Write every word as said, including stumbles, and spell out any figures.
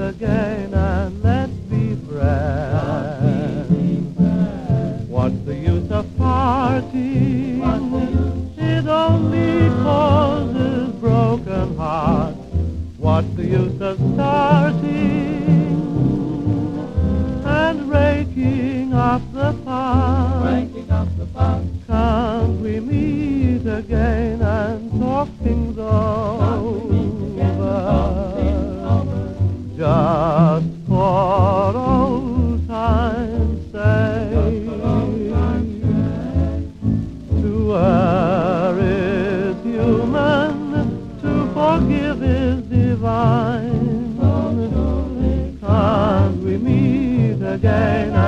again and let's be friends. What's the use of parting? It only causes broken hearts. What's the use of starting and raking up the past? Breaking up the past. Can't we meet again and talk things over? Just for old time's sake. To err is human, to forgive is divine. Can't we meet again